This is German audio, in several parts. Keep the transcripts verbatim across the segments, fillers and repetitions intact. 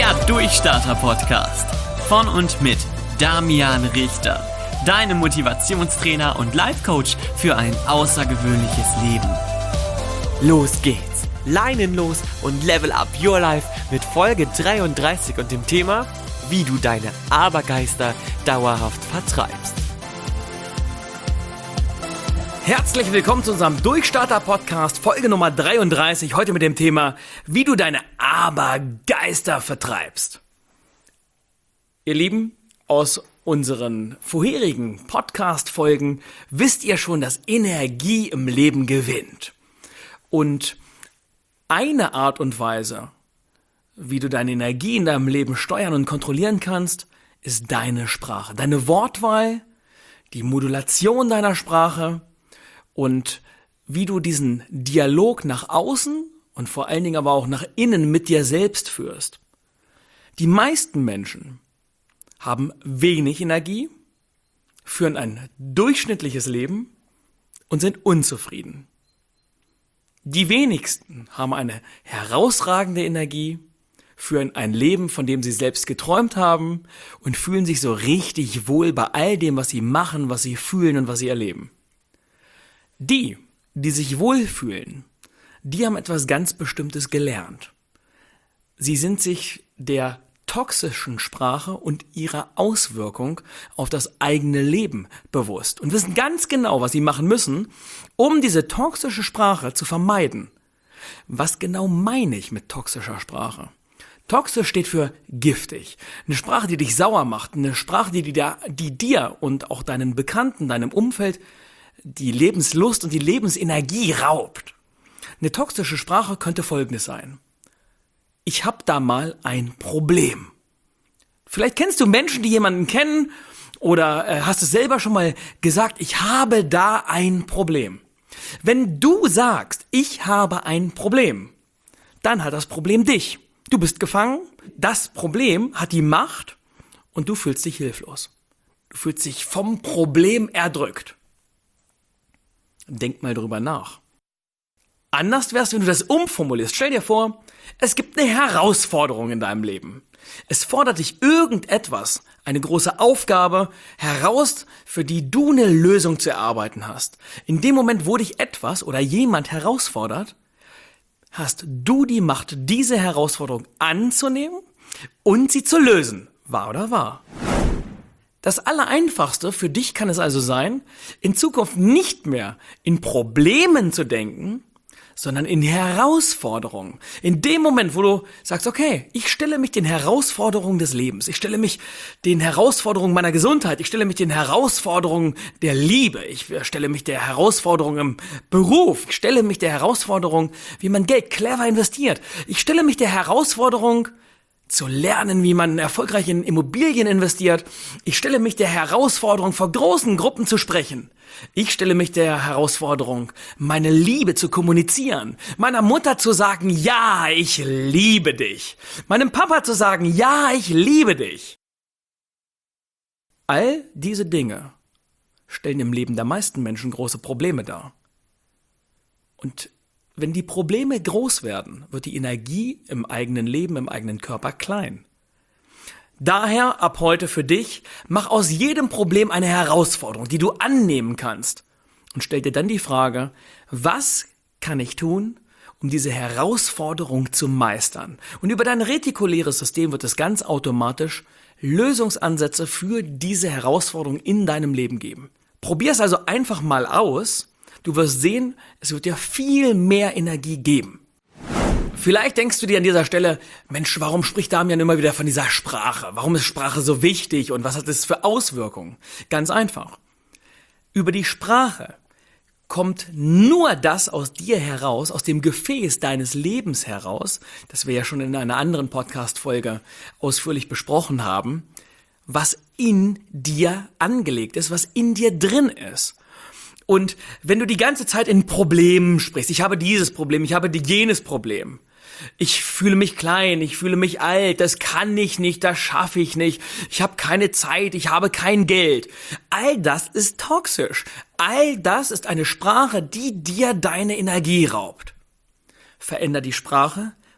Der Durchstarter-Podcast von und mit Damian Richter, deinem Motivationstrainer und Life-Coach für ein außergewöhnliches Leben. Los geht's, leinenlos und level up your life mit Folge dreiunddreißig und dem Thema, wie du deine Abergeister dauerhaft vertreibst. Herzlich willkommen zu unserem Durchstarter-Podcast, Folge Nummer dreiunddreißig, heute mit dem Thema, wie du deine Abergeister vertreibst. Ihr Lieben, aus unseren vorherigen Podcast-Folgen wisst ihr schon, dass Energie im Leben gewinnt. Und eine Art und Weise, wie du deine Energie in deinem Leben steuern und kontrollieren kannst, ist deine Sprache, deine Wortwahl, die Modulation deiner Sprache, und wie du diesen Dialog nach außen und vor allen Dingen aber auch nach innen mit dir selbst führst. Die meisten Menschen haben wenig Energie, führen ein durchschnittliches Leben und sind unzufrieden. Die wenigsten haben eine herausragende Energie, führen ein Leben, von dem sie selbst geträumt haben und fühlen sich so richtig wohl bei all dem, was sie machen, was sie fühlen und was sie erleben. Die, die sich wohlfühlen, die haben etwas ganz Bestimmtes gelernt. Sie sind sich der toxischen Sprache und ihrer Auswirkung auf das eigene Leben bewusst und wissen ganz genau, was sie machen müssen, um diese toxische Sprache zu vermeiden. Was genau meine ich mit toxischer Sprache? Toxisch steht für giftig. Eine Sprache, die dich sauer macht, eine Sprache, die dir, die dir und auch deinen Bekannten, deinem Umfeld die Lebenslust und die Lebensenergie raubt. Eine toxische Sprache könnte Folgendes sein: Ich habe da mal ein Problem. Vielleicht kennst du Menschen, die jemanden kennen, oder äh, hast es selber schon mal gesagt, ich habe da ein Problem. Wenn du sagst, ich habe ein Problem, dann hat das Problem dich. Du bist gefangen, das Problem hat die Macht und du fühlst dich hilflos. Du fühlst dich vom Problem erdrückt. Denk mal drüber nach. Anders wär's, wenn du das umformulierst. Stell dir vor, es gibt eine Herausforderung in deinem Leben. Es fordert dich irgendetwas, eine große Aufgabe heraus, für die du eine Lösung zu erarbeiten hast. In dem Moment, wo dich etwas oder jemand herausfordert, hast du die Macht, diese Herausforderung anzunehmen und sie zu lösen. Wahr oder wahr? Das Allereinfachste für dich kann es also sein, in Zukunft nicht mehr in Problemen zu denken, sondern in Herausforderungen. In dem Moment, wo du sagst, okay, ich stelle mich den Herausforderungen des Lebens, ich stelle mich den Herausforderungen meiner Gesundheit, ich stelle mich den Herausforderungen der Liebe, ich stelle mich der Herausforderung im Beruf, ich stelle mich der Herausforderung, wie man Geld clever investiert, ich stelle mich der Herausforderung, zu lernen, wie man erfolgreich in Immobilien investiert. Ich stelle mich der Herausforderung, vor großen Gruppen zu sprechen. Ich stelle mich der Herausforderung, meine Liebe zu kommunizieren. Meiner Mutter zu sagen, ja, ich liebe dich. Meinem Papa zu sagen, ja, ich liebe dich. All diese Dinge stellen im Leben der meisten Menschen große Probleme dar. Und wenn die Probleme groß werden, wird die Energie im eigenen Leben, im eigenen Körper klein. Daher ab heute für dich, mach aus jedem Problem eine Herausforderung, die du annehmen kannst. Und stell dir dann die Frage, was kann ich tun, um diese Herausforderung zu meistern? Und über dein retikuläres System wird es ganz automatisch Lösungsansätze für diese Herausforderung in deinem Leben geben. Probier es also einfach mal aus. Du wirst sehen, es wird dir viel mehr Energie geben. Vielleicht denkst du dir an dieser Stelle, Mensch, warum spricht Damian immer wieder von dieser Sprache? Warum ist Sprache so wichtig und was hat das für Auswirkungen? Ganz einfach. Über die Sprache kommt nur das aus dir heraus, aus dem Gefäß deines Lebens heraus, das wir ja schon in einer anderen Podcast-Folge ausführlich besprochen haben, was in dir angelegt ist, was in dir drin ist. Und wenn du die ganze Zeit in Problemen sprichst, ich habe dieses Problem, ich habe jenes Problem, ich fühle mich klein, ich fühle mich alt, das kann ich nicht, das schaffe ich nicht, ich habe keine Zeit, ich habe kein Geld. All das ist toxisch. All das ist eine Sprache, die dir deine Energie raubt. Veränder die Sprache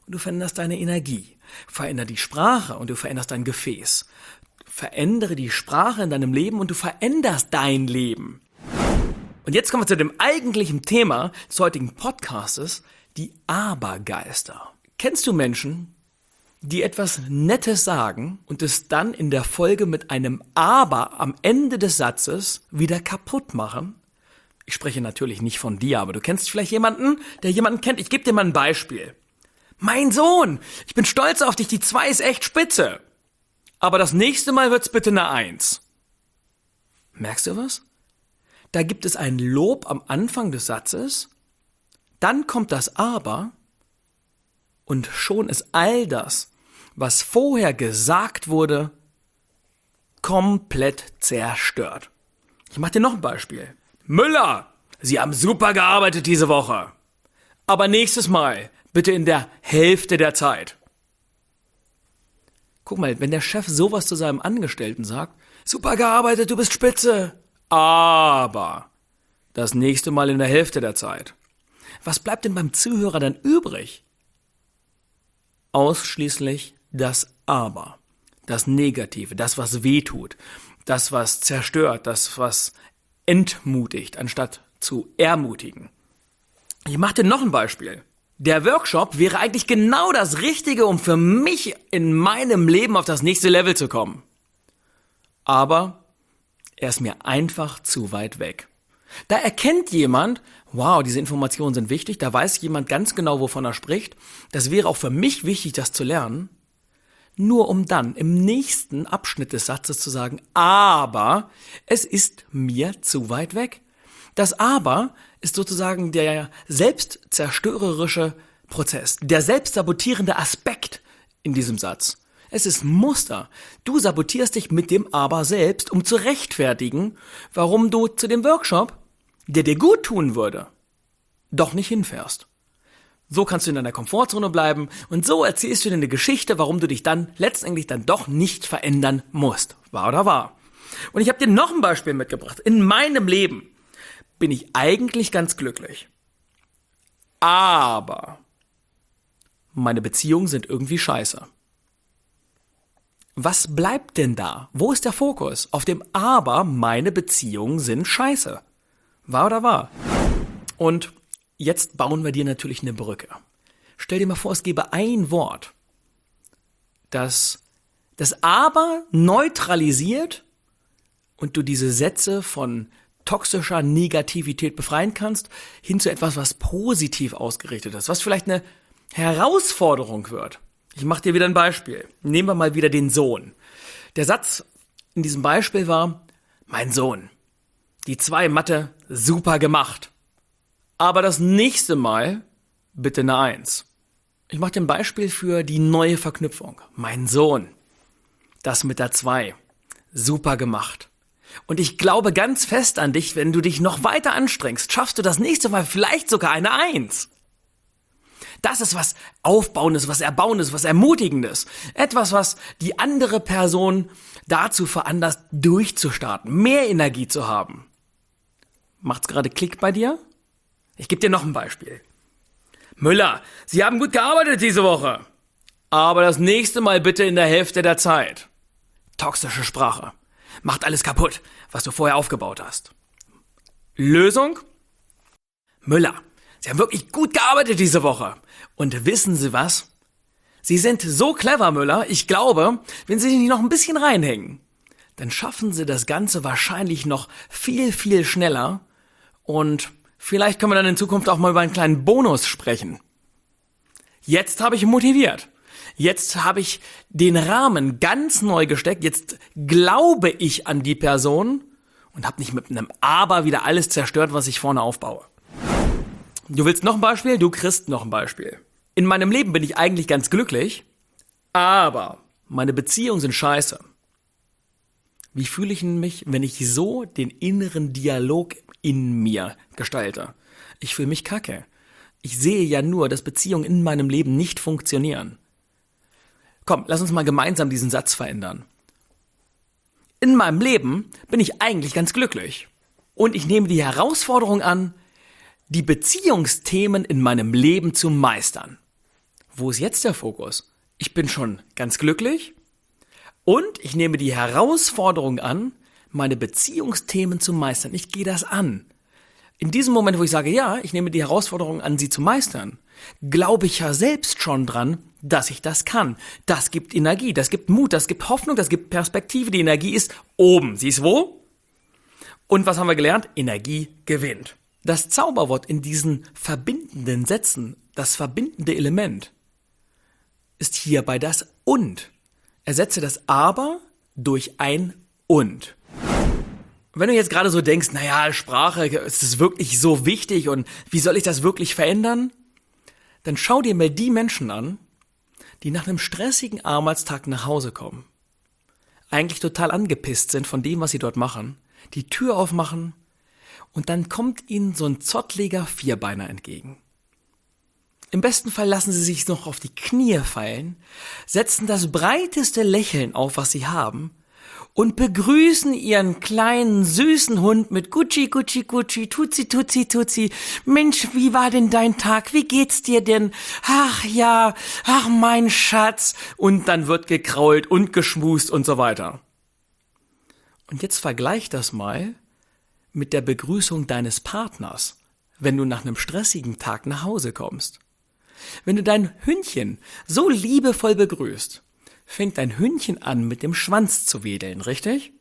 und du veränderst deine Energie. Verändere die Sprache und du veränderst dein Gefäß. Verändere die Sprache in deinem Leben und du veränderst dein Leben. Und jetzt kommen wir zu dem eigentlichen Thema des heutigen Podcastes, die Abergeister. Kennst du Menschen, die etwas Nettes sagen und es dann in der Folge mit einem Aber am Ende des Satzes wieder kaputt machen? Ich spreche natürlich nicht von dir, aber du kennst vielleicht jemanden, der jemanden kennt. Ich gebe dir mal ein Beispiel. Mein Sohn, ich bin stolz auf dich, die zwei ist echt spitze. Aber das nächste Mal wird's bitte eine Eins. Merkst du was? Da gibt es ein Lob am Anfang des Satzes, dann kommt das Aber und schon ist all das, was vorher gesagt wurde, komplett zerstört. Ich mache dir noch ein Beispiel. Müller, Sie haben super gearbeitet diese Woche. Aber nächstes Mal bitte in der Hälfte der Zeit. Guck mal, wenn der Chef sowas zu seinem Angestellten sagt, super gearbeitet, du bist spitze, aber das nächste Mal in der Hälfte der Zeit. Was bleibt denn beim Zuhörer dann übrig? Ausschließlich das Aber, das Negative, das, was wehtut, das, was zerstört, das, was entmutigt, anstatt zu ermutigen. Ich mache dir noch ein Beispiel. Der Workshop wäre eigentlich genau das Richtige, um für mich in meinem Leben auf das nächste Level zu kommen. Aber er ist mir einfach zu weit weg. Da erkennt jemand, wow, diese Informationen sind wichtig, da weiß jemand ganz genau, wovon er spricht. Das wäre auch für mich wichtig, das zu lernen. Nur um dann im nächsten Abschnitt des Satzes zu sagen, aber es ist mir zu weit weg. Das Aber ist sozusagen der selbstzerstörerische Prozess, der selbstsabotierende Aspekt in diesem Satz. Es ist Muster. Du sabotierst dich mit dem Aber selbst, um zu rechtfertigen, warum du zu dem Workshop, der dir gut tun würde, doch nicht hinfährst. So kannst du in deiner Komfortzone bleiben und so erzählst du dir eine Geschichte, warum du dich dann letztendlich dann doch nicht verändern musst. Wahr oder wahr? Und ich habe dir noch ein Beispiel mitgebracht. In meinem Leben bin ich eigentlich ganz glücklich. Aber meine Beziehungen sind irgendwie scheiße. Was bleibt denn da? Wo ist der Fokus? Auf dem Aber, meine Beziehungen sind scheiße. Wahr oder wahr? Und jetzt bauen wir dir natürlich eine Brücke. Stell dir mal vor, es gäbe ein Wort, das das Aber neutralisiert und du diese Sätze von toxischer Negativität befreien kannst, hin zu etwas, was positiv ausgerichtet ist, was vielleicht eine Herausforderung wird. Ich mache dir wieder ein Beispiel. Nehmen wir mal wieder den Sohn. Der Satz in diesem Beispiel war, mein Sohn, die zwei Mathe super gemacht. Aber das nächste Mal bitte eine Eins. Ich mache dir ein Beispiel für die neue Verknüpfung. Mein Sohn, das mit der zwei, super gemacht. Und ich glaube ganz fest an dich, wenn du dich noch weiter anstrengst, schaffst du das nächste Mal vielleicht sogar eine Eins. Das ist was Aufbauendes, was Erbauendes, was Ermutigendes. Etwas, was die andere Person dazu veranlasst, durchzustarten, mehr Energie zu haben. Macht's gerade Klick bei dir? Ich gebe dir noch ein Beispiel. Müller, Sie haben gut gearbeitet diese Woche. Aber das nächste Mal bitte in der Hälfte der Zeit. Toxische Sprache. Macht alles kaputt, was du vorher aufgebaut hast. Lösung? Müller, Sie haben wirklich gut gearbeitet diese Woche. Und wissen Sie was? Sie sind so clever, Müller. Ich glaube, wenn Sie sich noch ein bisschen reinhängen, dann schaffen Sie das Ganze wahrscheinlich noch viel, viel schneller. Und vielleicht können wir dann in Zukunft auch mal über einen kleinen Bonus sprechen. Jetzt habe ich motiviert. Jetzt habe ich den Rahmen ganz neu gesteckt. Jetzt glaube ich an die Person und habe nicht mit einem Aber wieder alles zerstört, was ich vorne aufbaue. Du willst noch ein Beispiel? Du kriegst noch ein Beispiel. In meinem Leben bin ich eigentlich ganz glücklich, aber meine Beziehungen sind scheiße. Wie fühle ich mich, wenn ich so den inneren Dialog in mir gestalte? Ich fühle mich kacke. Ich sehe ja nur, dass Beziehungen in meinem Leben nicht funktionieren. Komm, lass uns mal gemeinsam diesen Satz verändern. In meinem Leben bin ich eigentlich ganz glücklich. Und ich nehme die Herausforderung an, die Beziehungsthemen in meinem Leben zu meistern. Wo ist jetzt der Fokus? Ich bin schon ganz glücklich und ich nehme die Herausforderung an, meine Beziehungsthemen zu meistern. Ich gehe das an. In diesem Moment, wo ich sage, ja, ich nehme die Herausforderung an, sie zu meistern, glaube ich ja selbst schon dran, dass ich das kann. Das gibt Energie, das gibt Mut, das gibt Hoffnung, das gibt Perspektive. Die Energie ist oben. Sie ist wo? Und was haben wir gelernt? Energie gewinnt. Das Zauberwort in diesen verbindenden Sätzen, das verbindende Element, ist hierbei das Und. Ersetze das Aber durch ein Und. Wenn du jetzt gerade so denkst, naja, Sprache, ist das wirklich so wichtig und wie soll ich das wirklich verändern? Dann schau dir mal die Menschen an, die nach einem stressigen Arbeitstag nach Hause kommen. Eigentlich total angepisst sind von dem, was sie dort machen, die Tür aufmachen und dann kommt ihnen so ein zottliger Vierbeiner entgegen. Im besten Fall lassen sie sich noch auf die Knie fallen, setzen das breiteste Lächeln auf, was sie haben, und begrüßen ihren kleinen, süßen Hund mit Gucci, Gucci, Gucci, Tutsi, Tutsi, Tutsi. Mensch, wie war denn dein Tag? Wie geht's dir denn? Ach ja, ach mein Schatz. Und dann wird gekrault und geschmust und so weiter. Und jetzt vergleich das mal mit der Begrüßung deines Partners, wenn du nach einem stressigen Tag nach Hause kommst. Wenn du dein Hündchen so liebevoll begrüßt, fängt dein Hündchen an, mit dem Schwanz zu wedeln, richtig?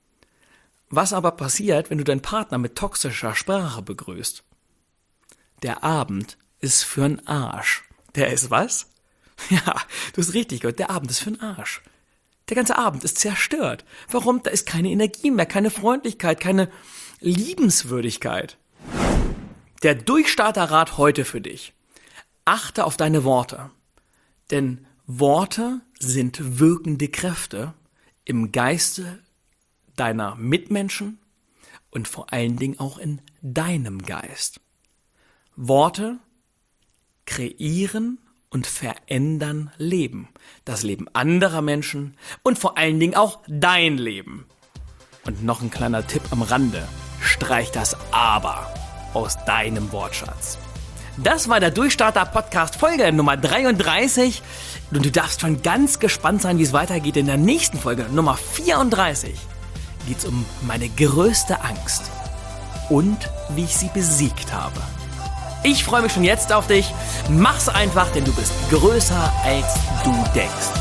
Was aber passiert, wenn du deinen Partner mit toxischer Sprache begrüßt? Der Abend ist für'n Arsch. Der ist was? Ja, du hast richtig gehört, der Abend ist für'n Arsch. Der ganze Abend ist zerstört. Warum? Da ist keine Energie mehr, keine Freundlichkeit, keine Liebenswürdigkeit. Der Durchstarterrat heute für dich. Achte auf deine Worte, denn Worte sind wirkende Kräfte im Geiste deiner Mitmenschen und vor allen Dingen auch in deinem Geist. Worte kreieren und verändern Leben, das Leben anderer Menschen und vor allen Dingen auch dein Leben. Und noch ein kleiner Tipp am Rande, streich das Aber aus deinem Wortschatz. Das war der Durchstarter-Podcast Folge Nummer dreiunddreißig und du darfst schon ganz gespannt sein, wie es weitergeht. In der nächsten Folge, Nummer vierunddreißig, geht es um meine größte Angst und wie ich sie besiegt habe. Ich freue mich schon jetzt auf dich. Mach's einfach, denn du bist größer als du denkst.